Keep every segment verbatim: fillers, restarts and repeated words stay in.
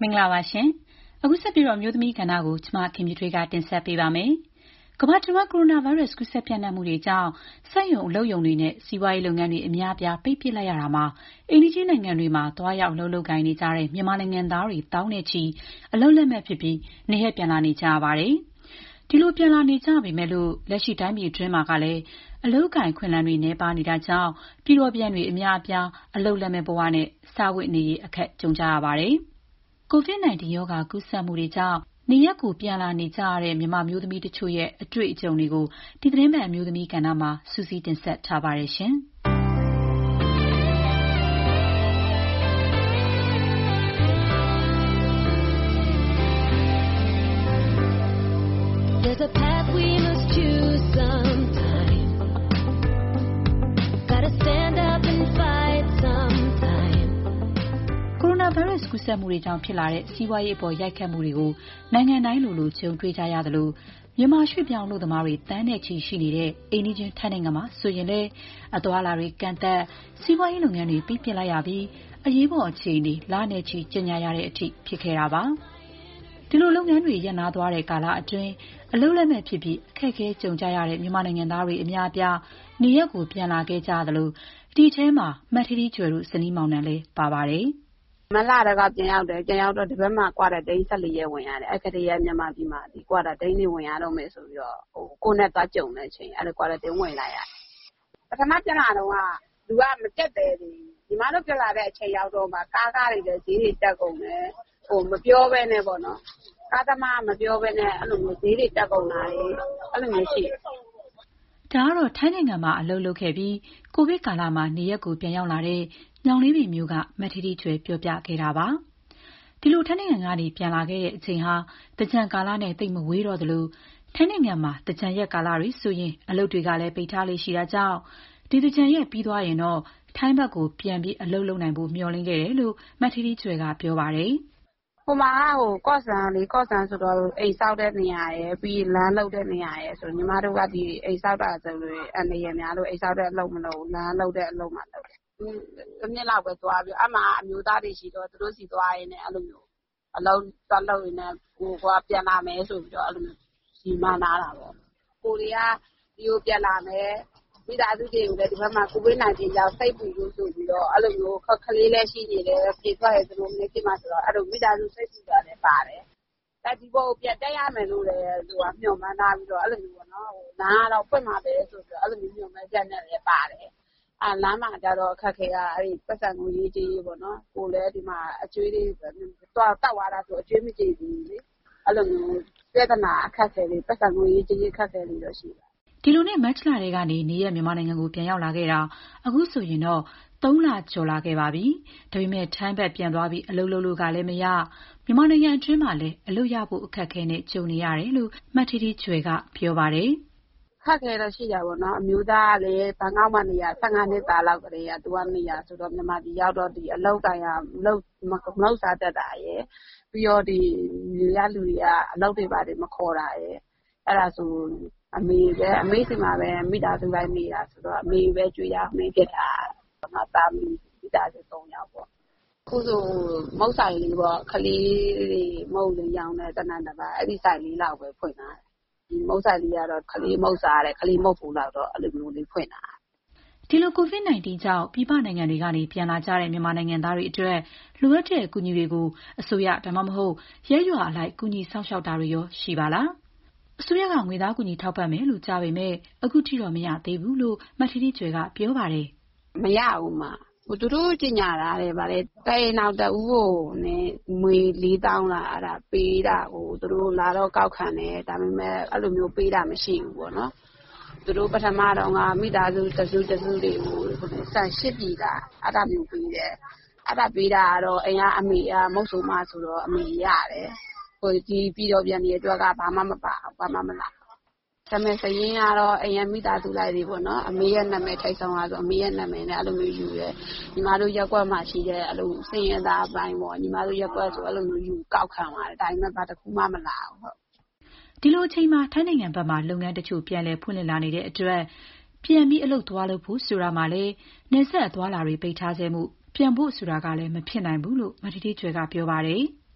မင်္ဂလာပါရှင်။အခုဆက်ပြီးတော့မျိုးသမီးကဏ္ဍကိုကျမခင်မြထွေးကတင်ဆက်ပေးပါမယ်။ကမ္ဘာတဝန်းကိုရိုနာဗိုင်းရပ်စ်ကူးစက်ပြန့်နှံ့မှုတွေကြောင့်စက်ရုံအလုပ်ရုံတွေနဲ့စီးပွားရေးလုပ်ငန်းတွေအများအပြားပိတ်ပစ်လိုက်ရတာမှာအိမ်နီးချင်းနိုင်ငံတွေမှာသွားရောက်အလုပ်လုပ်ကိုင်နေကြတဲ့မြန်မာနိုင်ငံသားတွေတောင်းနဲ့ချီအလုပ်လက်မဲ့ဖြစ်ပြီးနေရပ်ပြန်လာနေကြရပါတယ်။ဒီလိုပြန်လာနေကြပေမဲ့လို့လက်ရှိတိုင်းပြည်အတွင်းမှာကလည်းအလုပ်ကိုင်ခွင့်လန်းတွေနှဲပါနေတာကြောင့်ပြည်တော်ပြန်တွေအများအပြားအလုပ်လက်မဲ့ဘဝနဲ့စာဝတ်နေရေးအခက်ကြုံကြရပါတယ်။ ကိုဗစ် ၁၉ ရောဂါကူးစက်မှုတွေကြောင့်နေရပ်ကိုပြန်လာနေကြရတဲ့မြန်မာမျိုးသမီးတချို့ရဲ့အတွေ့အကြုံတွေကိုဒီသတင်းပတ်အမျိုးသမီးကဏ္ဍမှာစုစည်းတင်ဆက်ထားပါတယ်ရှင်။ There's a path we must choose sometime. Gotta stand up and fight sometime. ကိုရိုနာဗိုင်းရပ်စ်ကူးစက်မှုတွေကြောင့်ဖြစ်လာတဲ့စီးပွားရေးအပေါ်ရိုက်ခတ်မှုတွေကိုနိုင်ငံတိုင်းလိုလိုကြုံတွေ့ကြရသလိုမြန်မာရွှေ့ပြောင်းအလုပ်သမားတွေတန်းနဲ့ချီရှိနေတဲ့အိမ်နီးချင်းထိုင်းနိုင်ငံမှာဆိုရင်လည်းအသွားအလာတွေကန့်သတ်စီးပွားရေးလုပ်ငန်းတွေပိတ်ပစ်လိုက်ရပြီးအရေးပေါ်အခြေအနေလနဲ့ချီကြေညာရတဲ့အထိဖြစ်ခဲ့တာပါ။ဒီလိုလုပ်ငန်းတွေရပ်နားသွားတဲ့ကာလအတွင်းအလုပ်လက်မဲ့ဖြစ်ပြီးအခက်အခဲကြုံကြရတဲ့မြန်မာနိုင်ငံသားတွေအများအပြားနေရပ်ကိုပြန်လာခဲ့ကြသလိုဒီထဲမှာမထီးထီးကျွယ်တို့ဇနီးမောင်နှံလည်းပါပါတယ်။မလတကပြန်ရောက်တယ်ပြန်ရောက်တော့ဒီဘက်မှာ quarantine ၁၄ရက်ဝင်ရတယ်အဲ့ကတည်းကမြန်မာပြည်မှာဒီ quarantine တွေဝင်ရတော့မယ်ဆိုပြီးတော့ဟိုကိုနဲ့သွားကြုံတဲ့အချိန်အဲ့ဒါ quarantine ဝင်လိုက်ရတယ်ပထမပြန်လာတော့ကလူကမတက်တယ်ဒီမှာတော့ပြန်လာတဲ့အချိန်ရောက်တော့မှကားကားတွေလည်းဈေးတွေတက်ကုန်တယ်ဟိုမပြောဘဲနဲ့ပေါ့နော်ကားသမားမပြောဘဲနဲ့အဲ့လိုမျိုးဈေးတွေတက်ကုန်တာလေအဲ့လိုမျိုးရှိတယ်ဒါကတော့ထိုင်းနိုင်ငံမှာအလုပ်လုပ်ခဲ့ပြီးကိုဗစ်ကာလမှာနေရပ်ကိုပြန်ရောက်လာတဲ့ညောင်လေးပင်မျိုးကမထီးထီးကျွယ်ပြောပြခဲ့တာပါဒီလိုထိုင်းနိုင်ငံကနေပြန်လာခဲ့တဲ့အချိန်ဟာတကြံကာလနဲ့တိတ်မဝေးတော့သလိုထိုင်းနိုင်ငံမှာတကြံရက်ကာလတွေဆိုရင်အလုပ်တွေကလည်းပိတ်ထားလေးရှိတာကြောင့်ဒီတကြံရက်ပြီးသွားရင်တော့ထိုင်းဘက်ကိုပြန်ပြီးအလုပ်လုပ်နိုင်ဖို့မျှော်လင့်ခဲ့တယ်လို့မထီးထီးကျွယ်ကပြောပါတယ်ဟိုမှာဟိုကော့ဆန်လေးကော့ဆန်ဆိုတော့အိမ်ဆောက်တဲ့နေရာရယ်ပြီးလမ်းလုပ်တဲ့နေရာရယ်ဆိုညီမတို့ကဒီအိမ်ဆောက်တာဆိုလို့အနေရများလို့အိမ်ဆောက်တဲ့အလုပ်မလုပ်လမ်းလုပ်တဲ့အလုပ်မှလုပ်တယ်တစ်နှစ်လောက်ပဲသွားပြီးအမှအမျိုးသားတွေရှိတော့သူတို့စီသွားရင်းနဲ့အဲ့လိုမျိုးအလုပ်သွားလုပ်ရင်းနဲ့ကိုကပြန်လာမယ်ဆိုပြီးတော့အဲ့လိုမျိုးစီမံလာတာပေါ့ကိုတွေကဒီကိုပြန်လာမယ်မိသားစုတွေကိုလည်းဒီဘက်မှာကိုဗစ် ၁၉ ကြောင့်စိတ်ပူလို့ဆိုပြီးတော့အဲ့လိုမျိုးခက်ခလေးလည်းရှိနေတယ်ပြေသွားရသူတို့မျိုးဖြစ်မှဆိုတော့အဲ့လိုမိသားစုစိတ်ပူတာလည်းပါတယ်တက်ဒီဘောပြန်တက်ရမယ်လို့လည်းသူကမျှော်မှန်းထားပြီးတော့အဲ့လိုမျိုးပေါ့နော်ဟိုနားကတော့ဖွင့်မှာပဲဆိုပြီးတော့အဲ့လိုမျိုးမျှော်မှန်းချက်နဲ့လည်းပါတယ်အာလမ်းမှာကြတော့အခက်ခဲကအဲ့ဒီပတ်စံကိုရေးကြီးပေါ့နော်ကိုလည်းဒီမှာအကျွေးလေးတော့တောက်သွားတာဆိုအကျွေးမကြည့်ဘူးလေအဲ့လိုမျိုးပြဿနာအခက်ခဲလေးပတ်စံကိုရေးကြီးအခက်ခဲလေးတော့ရှိတယ်ဒီလိုနဲ့မတ်လတွေကနေနေရမြန်မာနိုင်ငံကိုပြန်ရောက်လာခဲ့တာအခုဆိုရင်တော့သုံးလကျော်လာခဲ့ပါပြီဒါပေမဲ့ထိုင်းဘက်ပြန်သွားပြီးအလုပ်လုပ်လို့ကလည်းမရမြန်မာနိုင်ငံအတွင်းမှာလည်းအလုပ်ရဖို့အခက်အခဲနဲ့ကြုံနေရတယ်လို့မထီးထီးကျွယ်ကပြောပါတယ်ခက်ခဲတော့ရှိကြပါတော့အမျိုးသားကလည်းဘန်ကောက်မှာနေရ၁၅နှစ်သားလောက်ကလေးကသူကနေရဆိုတော့မြန်မာပြည်ရောက်တော့ဒီအလောက်တိုင်ရမလောက်မလောက်စားတတ်တာရယ်ပြီးတော့ဒီလူရလူတွေကအလောက်တွေပါတယ်မခေါ်တာရယ်အဲ့ဒါဆိုအမေပဲအမေစီမှာပဲမိသားစုလိုက်နေတာဆိုတော့အမေပဲကြွေးရမင်းဖြစ်တာငါသားမိမိသားစု၃ယောက်ပေါ့ခုဆိုမုတ်ဆိုင်လေးပေါ့ခလေးတွေမုတ်လေးရောင်းတဲ့တနန္တပါအဲ့ဒီဆိုင်လေးလောက်ပဲဖွင့်တာဒီမုတ်ဆိုင်လေးကတော့ခလေးမုတ်စားတယ်ခလေးမုတ်ဖို့လောက်တော့အဲ့လိုမျိုးလေးဖွင့်တာဒီလိုကိုဗစ် ၁၉ ကြောင့်ပြည်ပနိုင်ငံတွေကနေပြန်လာကြတဲ့မြန်မာနိုင်ငံသားတွေအတွက်လိုအပ်တဲ့အကူအညီတွေကိုအစိုးရဒါမှမဟုတ်ရဲရွာအလိုက်ကူညီဆောင်ရှောက်တာတွေရောရှိပါလားအစိုးရကငွေသားကူညီထောက်ပံ့မယ်လို့ကြားပေမဲ့အခုထိတော့မရသေးဘူးလို့မထီးထီးကျွယ်ကပြောပါတယ်မရဘူးမဟိုသူတို့ကြညာတာလေဗါလေတိုင်နောက်တူကိုနဲ့ငွေလေးတောင်းလာအဲ့ဒါပေးတာဟိုသူတို့လာတော့ကောက်ခံတယ်ဒါပေမဲ့အဲ့လိုမျိုးပေးတာမရှိဘူးပေါ့နော်သူတို့ပထမတော့ကမိသားစုတစုတစုတွေကိုဆန်ရှစ်ပြည်တာအဲ့ဒါမျိုးပေးတယ်အဲ့ဒါပေးတာကတော့အိမ်ကအမေကမုတ်ဆိုးမဆိုတော့အမေရတယ်ဟိုဒီပြည်တော်ပြန်နေတဲ့အတွက်ကဘာမှမပါဘာမှမလာဒါမဲ့စရင်ကတော့အိမ်ရမိသားစုလိုက်တွေပေါ့နော်အမေရဲ့နာမည်ထိတ်ဆောင်လာဆိုအမေရဲ့နာမည်နဲ့အဲ့လိုမျိုးယူရဲညီမတို့ရက်ကွက်မှာရှိတဲ့အဲ့လိုစင်ရသားအပိုင်းပေါ့ညီမတို့ရက်ကွက်ဆိုအဲ့လိုမျိုးယူကောက်ခံပါတယ်ဒါပေမဲ့ဘာတစ်ခုမှမလာဘူးဟုတ်ဒီလိုအချိန်မှာထိုင်းနိုင်ငံဘက်မှာလုပ်ငန်းတချို့ပြန်လည်ဖွင့်လှစ်လာနေတဲ့အတွက်ပြန်ပြီးအလုပ်သွားလုပ်ဖို့ဆိုတာမှလည်းနေဆက်အသွားလာတွေပိတ်ထားစေမှုပြန်ဖို့ဆိုတာကလည်းမဖြစ်နိုင်ဘူးလို့မထီးထီးကျွယ်ကပြောပါတယ်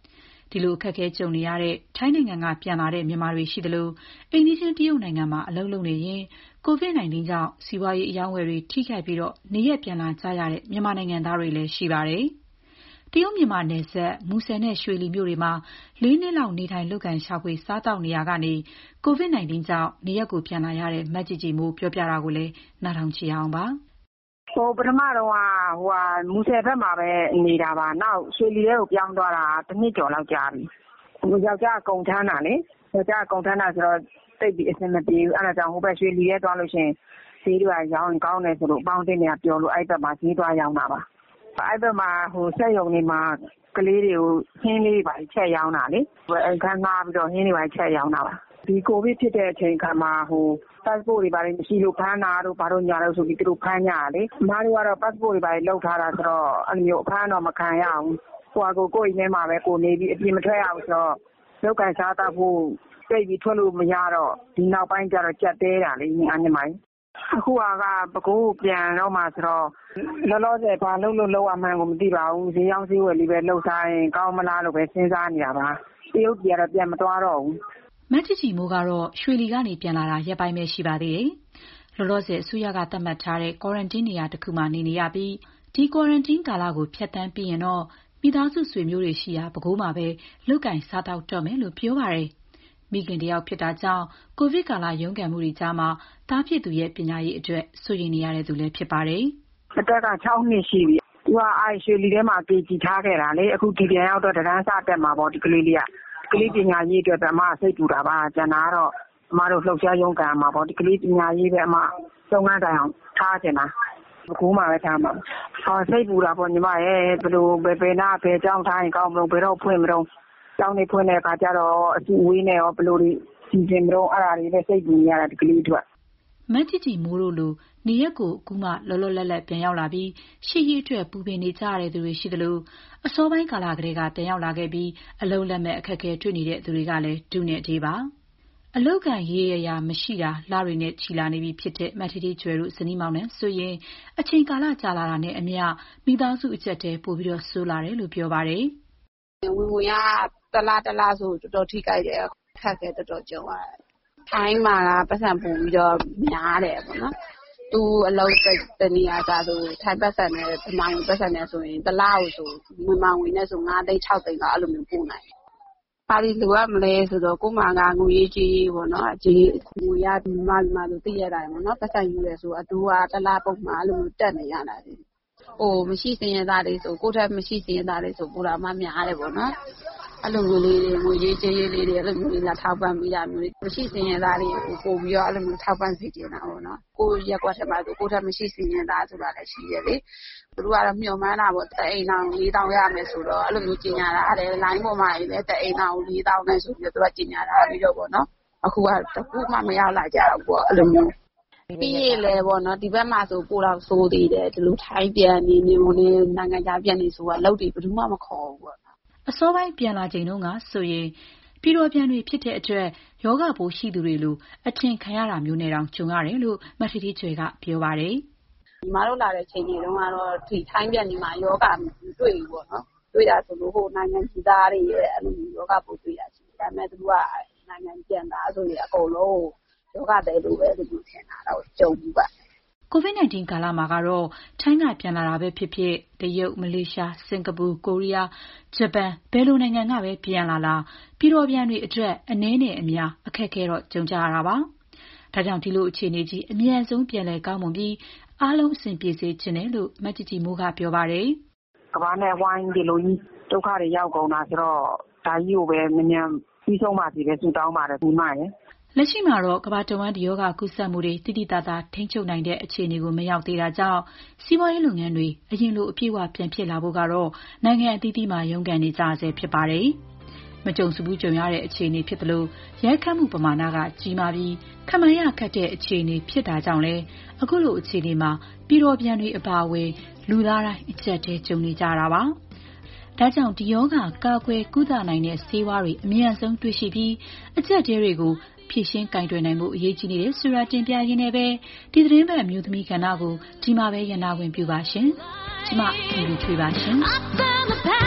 ဒီလိုအခက်အခဲကြုံနေရတဲ့ထိုင်းနိုင်ငံကပြန်လာတဲ့မြန်မာတွေရှိသလိုအိမ်နီးချင်းတရုတ်နိုင်ငံမှာအလုပ်လုပ်နေရင်ကိုဗစ် ၁၉ ကြောင့်စီးပွားရေးအယောင်းဝယ်တွေထိခိုက်ပြီးတော့နေရက်ပြန်လာကြရတဲ့မြန်မာနိုင်ငံသားတွေလည်းရှိပါတယ်။တရုတ်မြန်မာနယ်စပ်မူဆယ်နဲ့ရွှေလီမြို့တွေမှာလေးနှစ်လောက်နေထိုင်လုပ်ကိုင်ရှာဖွေစားသောက်နေရကနေကိုဗစ် ၁၉ ကြောင့်နေရက်ကိုပြန်လာရတဲ့မတ်ကြည်ကြည်မိုးပြောပြတာကိုလည်းနားထောင်ကြည့်အောင်ပါဟိုပထမတော့ဟိုဟာမူဆယ်ဘက်မှာပဲနေတာပါနောက်ရွှေလီထဲကိုပြောင်းသွားတာတစ်နှစ်ကျော်လောက်ကြာပြီယောက်ျားကုန်ထမ်းတာလေယောက်ျားကုန်ထမ်းတာဆိုတော့တိတ်ပြီးအဆင်မပြေဘူးအဲ့ဒါကြောင့်ဟိုဘက်ရွှေလီထဲသွားလို့ရှိရင်ဈေးတွေကရောင်းရင်ကောင်းတယ်ဆိုလို့ပေါင်းတင်နေပြောလို့အဲ့ဘက်မှာဈေးသွားရောင်းတာပါအဲ့ဘက်မှာဟိုစက်ရုံတွေမှာကလေးတွေကိုဟင်းလေးပါချက်ရောင်းတာလေအခန်းငှားပြီးတော့ဟင်းတွေပါချက်ရောင်းတာပါဒီကိုဗစ်ဖြစ်တဲ့အချိန်ခါမှာဟို passport တွေပါလေမရှိလို့ဖမ်းတာတို့ဘာလို့ညာလို့ဆိုပြီးသူတို့ဖမ်းကြတယ်လေအမားတို့ကတော့ passport တွေပါလေလောက်ထားတာဆိုတော့အဲ့လိုမျိုးအဖမ်းတော့မခံရအောင်ဟိုအကိုကိုယ်အိမ်ထဲမှာပဲကိုနေပြီးအပြင်မထွက်ရအောင်ဆိုတော့လောက်ကန်စားတော့ဖို့သိပြီးထွက်လို့မရတော့ဒီနောက်ပိုင်းကျတော့ကြက်သေးတာလေညီအညီမကြီးအခုကပကိုးပြန်တော့မှဆိုတော့လောလောဆယ်ဘာလုပ်လို့လောက်အမှန်ကိုမသိပါဘူးဈေးရောင်းဈေးဝယ်လေးပဲလှုပ်စားရင်ကောင်းမလားလို့ပဲစဉ်းစားနေတာပါတရုတ်ပြည်ကတော့ပြန်မသွားတော့ဘူးမတ်ကြည်ကြည်မိုးကတော့ရွှေလီကနေပြန်လာတာရက်ပိုင်းပဲရှိပါသေးတယ်။လောလောဆယ်အစိုးရကသတ်မှတ်ထားတဲ့ quarantine နေရာတစ်ခုမှာနေနေရပြီးဒီ quarantine ကာလကိုဖြတ်သန်းပြီးရင်တော့မိသားစုဆွေမျိုးတွေရှိရာပဲခူးမှာပဲလုပ်ကင်စားတောက်တော့မယ်လို့ပြောပါတယ်။မိခင်တယောက်ဖြစ်တာကြောင့်ကိုဗစ်ကာလရုန်းကန်မှုတွေကြားမှာတားဖြစ်သူရဲ့ပညာရေးအတွက်စိုးရိမ်နေရတဲ့သူလည်းဖြစ်ပါတယ်။အသက်က၆နှစ်ရှိပြီ။သူကအဲ့ရွှေလီထဲမှာကေဂျီထားခဲ့တာလေအခုဒီပြန်ရောက်တော့တန်းစားတက်မှာပေါ့ဒီကလေးလေးကကလေးပညာရေးအတွက်ပဲအမစိတ်ပူတာပါကျန်တာကတော့အမတို့လှုပ်ရှားရုံးကန်မှာပေါ့ဒီကလေးပညာရေးပဲအမစုံငန်းတိုင်အောင်ထားကျင်တာဘကူးမှာပဲထားမှာဟောစိတ်ပူတာပေါ့ညီမရဲ့ဘယ်လိုပဲပဲနာဘယ်ကြောင်းထားရင်ကောင်းမလို့ဘယ်တော့ဖွင့်မလို့ကျောင်းနေဖွင့်တဲ့အခါကျတော့အစီအဝေးနဲ့ရောဘယ်လိုဒီစီစဉ်မလို့အဲ့ဒါတွေလည်းစိတ်ပူနေရတာဒီကလေးတို့မတ်ကြည်ကြည်မိုးတို့လိုနေရက်ကိုအခုမှလောလောလတ်လတ်ပြန်ရောက်လာပြီးရှေ့ရေးအတွက်ပူပင်နေကြရတဲ့သူတွေရှိသလိုအစောပိုင်းကာလကလေးကပြန်ရောက်လာခဲ့ပြီးအလုံးလက်မဲ့အခက်အခဲတွေ့နေတဲ့သူတွေကလည်းဒုနဲ့တေးပါအလောက်ကန်ရေးရရာမရှိတာလာတွေနဲ့ချီလာနေပြီဖြစ်တဲ့မတ်တီတီကျွဲတို့ဇနီးမောင်နဲ့ဆိုရင်အချိန်ကာလကြာလာတာနဲ့အမျှမိသားစုအကျက်တဲပို့ပြီးတော့ဆိုးလာတယ်လို့ပြောပါတယ်ဝင်ဝင်ကတလားတလားဆိုတော်တော်ထိကြိုက်တယ်ခက်ခဲတော်တော်ကြုံရတယ်ထိုင်းမှာကပတ်စံပူပြီးတော့များတယ်ပေါ့နော်သူအလုပ်တနေရာကဆိုထိုင်းပတ်စံနဲ့ဗမာဝင်ပတ်စံနဲ့ဆိုရင်တလားကိုဆိုဝင်မဝင်နဲ့ဆို၅သိန်း၆သိန်းကအဲ့လိုမျိုးပို့နိုင်တယ်။ဘာလို့လိုရမလဲဆိုတော့ကိုမကငွေကြီးပေါ့နော်အကြီးငွေရဒီမှာဒီမှာဆိုသိရတာပေါ့နော်ပတ်စံယူရဲဆိုအတူကတလားပုံမှာအဲ့လိုမျိုးတက်နေရတာလေ။ဟိုမရှိစင်ရသားလေးဆိုကိုယ့်ထက်မရှိစင်ရသားလေးဆိုပူတာမှများတယ်ပေါ့နော်။အဲ့လိုမျိုးလေးတွေငွေရေးကြေးရေးလေးတွေအဲ့လိုမျိုးလေးလာထောက်ပံ့မိတာမျိုးမရှိစင်ရသားလေးကိုပို့ပြီးတော့အဲ့လိုမျိုးထောက်ပံ့စီတင်တာပေါ့နော်ကိုရက်ကွက်ထဲမှာဆိုကိုယ့်ထက်မရှိစင်ရသားဆိုတာလည်းရှိရလေသူတို့ကတော့မျှော်မှန်းတာပေါ့တအိမ်အောင်၄တောင်ရမယ်ဆိုတော့အဲ့လိုမျိုးကြီးညာတာအဲ့လိုင်းပေါ်မှာလည်းတအိမ်အောင်၄တောင်နဲ့ဆိုပြီးတော့သူကကြီးညာတာပြီးတော့ပေါ့နော်အခုကတခုမှမရောက်လာကြဘူးပေါ့အဲ့လိုမျိုးပြီးရလေပေါ့နော်ဒီဘက်မှာဆိုပို့တော့စိုးသေးတယ်ဒီလိုထိုင်းပြန်နေနေမို့နေနိုင်ငံခြားပြန်နေဆိုတာလောက်တွေဘယ်သူမှမခေါ်ဘူးပေါ့အစောပိုင်းပြန်လာချိန်တုန်းကဆိုရင်ပြည်တော်ပြန်တွေဖြစ်တဲ့အတွက်ယောဂပိုးရှိသူတွေလိုအထင်ခံရတာမျိုးနဲ့တောင်ကြုံရတယ်လို့မထီထီကျွဲကပြောပါတယ်။ညီမတို့လာတဲ့ချိန်တွေတုန်းကတော့ဒီထိုင်းပြန်ဒီမှာယောဂတွေ့ပြီပေါ့နော်။တွေ့တာဆိုလို့ဟိုနိုင်ငံကြီးသားတွေရဲ့အဲ့လိုယောဂပိုးတွေ့တာရှိတယ်။ဒါပေမဲ့သူကနိုင်ငံပြန်သားဆိုရင်အကုန်လုံးယောဂတဲ့လိုပဲလို့ထင်တာတော့ကြုံဘူးပါ။ကိုဗစ် ၁၉ ကာလမှာကတော့ထိုင်းကပြန်လာတာပဲဖြစ်ဖြစ်တရုတ်မလေးရှားစင်ကာပူကိုရီးယားဂျပန်ဘယ်လိုနိုင်ငံကပဲပြန်လာလာပြည်တော်ပြန်တွေအတွက်အနည်းနဲ့အများအခက်အခဲတော့ကြုံကြရတာပါဒါကြောင့်ဒီလိုအခြေအနေကြီးအမြန်ဆုံးပြန်လည်ကောင်းမွန်ပြီးအားလုံးအဆင်ပြေစေချင်တယ်လို့မတ်ကြည်ကြည်မိုးကပြောပါတယ်ကမ္ဘာနဲ့ဝိုင်းဒီလိုကြီးဒုက္ခတွေရောက်ကုန်တာဆိုတော့ဒါကြီးကိုပဲမြန်မြန်ပြီးဆုံးပါစီပဲဆုတောင်းပါတယ်ဒီမှာရယ်လက်ရှိမှာတော့ကမ္ဘာတဝန်းဒီယောဂကူးစက်မှုတွေတိတိတသာထိန်းချုပ်နိုင်တဲ့အခြေအနေကိုမရောက်သေးတာကြောင့်စီးပွားရေးလုပ်ငန်းတွေအရင်လိုအပြည့်အဝပြန်ဖြစ်လာဖို့ကတော့နိုင်ငံအသီးသီးမှာရုန်းကန်နေကြဆဲဖြစ်ပါတယ်။မကြုံစဘူးကြုံရတဲ့အခြေအနေဖြစ်သလိုရိုက်ခတ်မှုပမာဏကကြီးမားပြီးခမရခတ်တဲ့အခြေအနေဖြစ်တာကြောင့်လဲအခုလိုအခြေအနေမှာပြည်တော်ပြန်တွေအပါအဝင်လူသားတိုင်းအကျက်တဲကြုံနေကြတာပါ။ဒါကြောင့်ဒီယောဂကာကွယ်ကုသနိုင်တဲ့ဆေးဝါးတွေအမြန်ဆုံးတွေ့ရှိပြီးအကျက်တဲတွေကိုဖြည့်ရှင်းကင်တွယ်နိုင်မှုအရေးကြီးနေတယ်ဆိုတာတင်ပြရင်းနဲ့ပဲဒီသတင်းပတ်အမျိုးသမီးကဏ္ဍကိုဒီမှာပဲရနာဝင်ပြပါရှင်။ကျမအီလူထွေးပါရှင်။